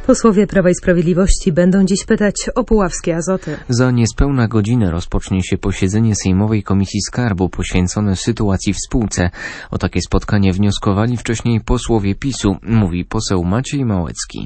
Posłowie Prawa i Sprawiedliwości będą dziś pytać o puławskie Azoty. Za niespełna godzinę rozpocznie się posiedzenie Sejmowej Komisji Skarbu poświęcone sytuacji w spółce. O takie spotkanie wnioskowali wcześniej posłowie PiS-u, mówi poseł Maciej Małecki.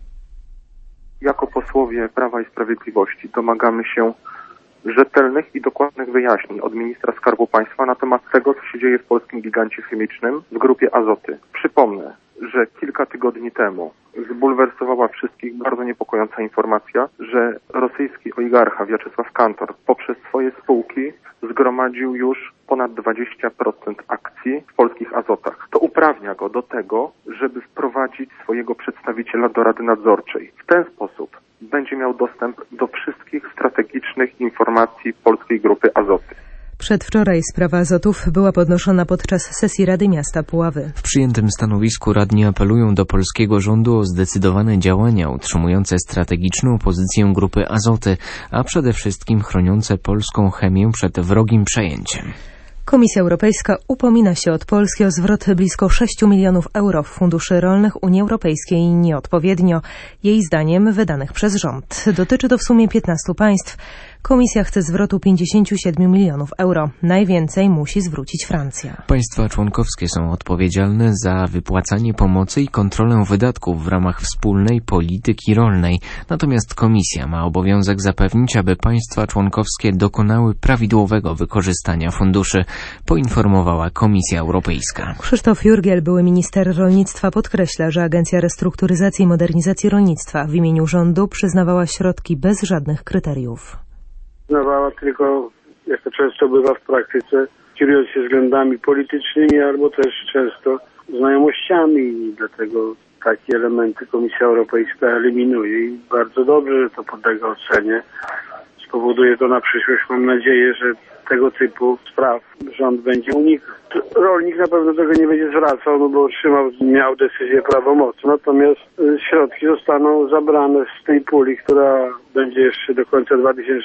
Jako posłowie Prawa i Sprawiedliwości domagamy się rzetelnych i dokładnych wyjaśnień od ministra Skarbu Państwa na temat tego, co się dzieje w polskim gigancie chemicznym w grupie Azoty. Przypomnę, że kilka tygodni temu zbulwersowała wszystkich bardzo niepokojąca informacja, że rosyjski oligarcha Wiaczesław Kantor poprzez swoje spółki zgromadził już ponad 20% akcji w polskich Azotach. To uprawnia go do tego, żeby wprowadzić swojego przedstawiciela do Rady Nadzorczej. W ten sposób będzie miał dostęp do wszystkich strategicznych informacji polskiej grupy Azoty. Przedwczoraj sprawa Azotów była podnoszona podczas sesji Rady Miasta Puławy. W przyjętym stanowisku radni apelują do polskiego rządu o zdecydowane działania utrzymujące strategiczną pozycję grupy Azoty, a przede wszystkim chroniące polską chemię przed wrogim przejęciem. Komisja Europejska upomina się od Polski o zwrot blisko 6 milionów euro w funduszy rolnych Unii Europejskiej nieodpowiednio, jej zdaniem, wydanych przez rząd. Dotyczy to w sumie 15 państw. Komisja chce zwrotu 57 milionów euro. Najwięcej musi zwrócić Francja. Państwa członkowskie są odpowiedzialne za wypłacanie pomocy i kontrolę wydatków w ramach wspólnej polityki rolnej. Natomiast Komisja ma obowiązek zapewnić, aby państwa członkowskie dokonały prawidłowego wykorzystania funduszy, poinformowała Komisja Europejska. Krzysztof Jurgiel, były minister rolnictwa, podkreśla, że Agencja Restrukturyzacji i Modernizacji Rolnictwa w imieniu rządu przyznawała środki bez żadnych kryteriów. Przyznawała tylko, jak to często bywa w praktyce, kierując się względami politycznymi albo też często znajomościami i dlatego takie elementy Komisja Europejska eliminuje i bardzo dobrze, że to podlega ocenie. Spowoduje to na przyszłość, mam nadzieję, że tego typu spraw rząd będzie unikał. Rolnik na pewno tego nie będzie zwracał, no bo miał decyzję prawomocną, natomiast środki zostaną zabrane z tej puli, która będzie jeszcze do końca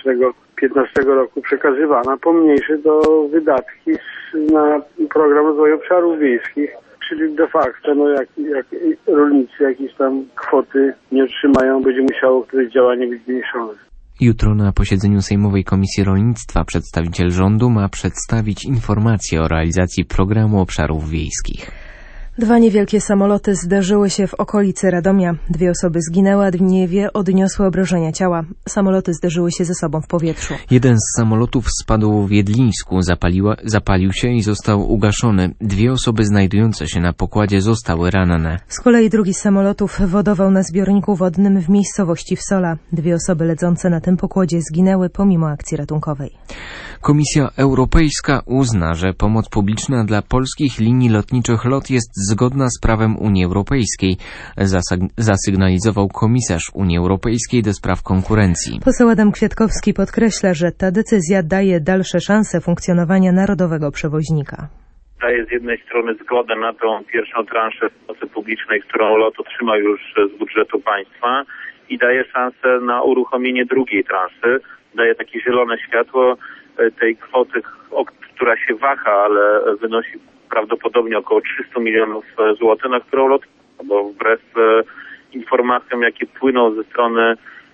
2015 roku przekazywana, pomniejsze do wydatki na program rozwoju obszarów wiejskich, czyli de facto, jak rolnicy jakieś tam kwoty nie otrzymają, będzie musiało któreś działanie być zmniejszone. Jutro na posiedzeniu Sejmowej Komisji Rolnictwa przedstawiciel rządu ma przedstawić informację o realizacji programu obszarów wiejskich. 2 niewielkie samoloty zderzyły się w okolicy Radomia. 2 osoby zginęły, a 2 odniosły obrażenia ciała. Samoloty zderzyły się ze sobą w powietrzu. Jeden z samolotów spadł w Jedlińsku, zapalił się i został ugaszony. 2 osoby znajdujące się na pokładzie zostały ranne. Z kolei drugi z samolotów wodował na zbiorniku wodnym w miejscowości Wsola. 2 osoby lecące na tym pokładzie zginęły pomimo akcji ratunkowej. Komisja Europejska uzna, że pomoc publiczna dla polskich linii lotniczych LOT jest zgodna z prawem Unii Europejskiej, zasygnalizował komisarz Unii Europejskiej do spraw konkurencji. Poseł Adam Kwiatkowski podkreśla, że ta decyzja daje dalsze szanse funkcjonowania narodowego przewoźnika. Daje z jednej strony zgodę na tą pierwszą transzę pomocy publicznej, którą LOT otrzymał już z budżetu państwa i daje szansę na uruchomienie drugiej transzy. Daje takie zielone światło tej kwoty, która się waha, ale wynosi prawdopodobnie około 300 milionów złotych, na którą LOT, bo wbrew informacjom, jakie płyną ze strony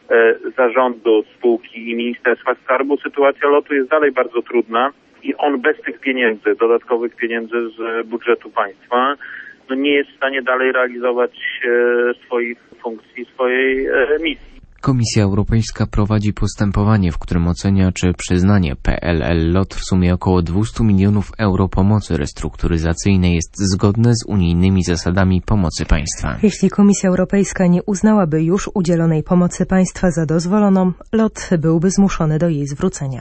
zarządu spółki i Ministerstwa Skarbu, sytuacja LOT-u jest dalej bardzo trudna i on bez tych pieniędzy, dodatkowych pieniędzy z budżetu państwa, nie jest w stanie dalej realizować swoich funkcji, swojej misji. Komisja Europejska prowadzi postępowanie, w którym ocenia, czy przyznanie PLL LOT w sumie około 200 milionów euro pomocy restrukturyzacyjnej jest zgodne z unijnymi zasadami pomocy państwa. Jeśli Komisja Europejska nie uznałaby już udzielonej pomocy państwa za dozwoloną, LOT byłby zmuszony do jej zwrócenia.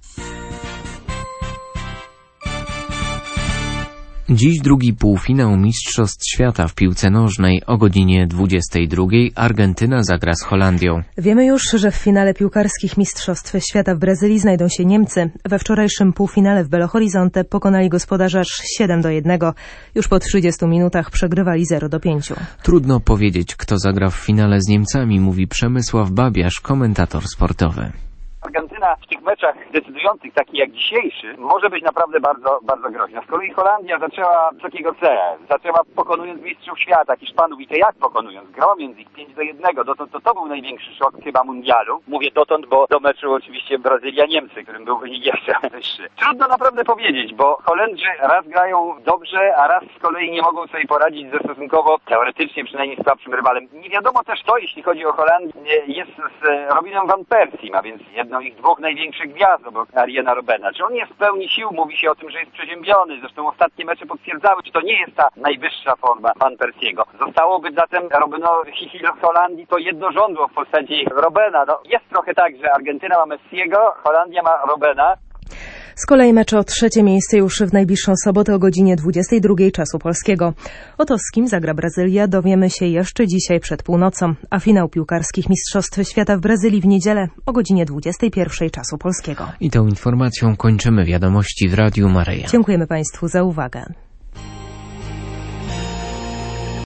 Dziś drugi półfinał Mistrzostw Świata w piłce nożnej. O godzinie 22:00 Argentyna zagra z Holandią. Wiemy już, że w finale piłkarskich Mistrzostw Świata w Brazylii znajdą się Niemcy. We wczorajszym półfinale w Belo Horizonte pokonali gospodarza aż 7-1. Już po 30 minutach przegrywali 0-5. Trudno powiedzieć, kto zagra w finale z Niemcami, mówi Przemysław Babiarz, komentator sportowy. Argentyna w tych tych meczach decydujących, taki jak dzisiejszy, może być naprawdę bardzo, bardzo groźna. Z kolei Holandia zaczęła wysokiego C, zaczęła pokonując mistrzów świata, Hiszpanów i to jak pokonując, gromiąc ich 5-1, to był największy szok chyba mundialu. Mówię dotąd, bo do meczu oczywiście Brazylia-Niemcy, którym był wynik jeszcze wyższy. Trudno naprawdę powiedzieć, bo Holendrzy raz grają dobrze, a raz z kolei nie mogą sobie poradzić ze stosunkowo, teoretycznie przynajmniej słabszym rywalem. Nie wiadomo też to, jeśli chodzi o Holandię, jest z Robinem van Persie, a więc jedną ich dwóch największych gwiazd, obok Arjena Robbena. Czy on jest w pełni sił? Mówi się o tym, że jest przeziębiony. Zresztą ostatnie mecze potwierdzały, czy to nie jest ta najwyższa forma Van Persiego. Zostałoby zatem Robbenowi z Holandii to jedno żądło w postaci Robbena. No, jest trochę tak, że Argentyna ma Messiego, Holandia ma Robbena. Z kolei mecz o trzecie miejsce już w najbliższą sobotę o godzinie 22 czasu polskiego. O to, z kim zagra Brazylia, dowiemy się jeszcze dzisiaj przed północą, a finał piłkarskich Mistrzostw Świata w Brazylii w niedzielę o godzinie 21 czasu polskiego. I tą informacją kończymy wiadomości w Radiu Maryja. Dziękujemy Państwu za uwagę.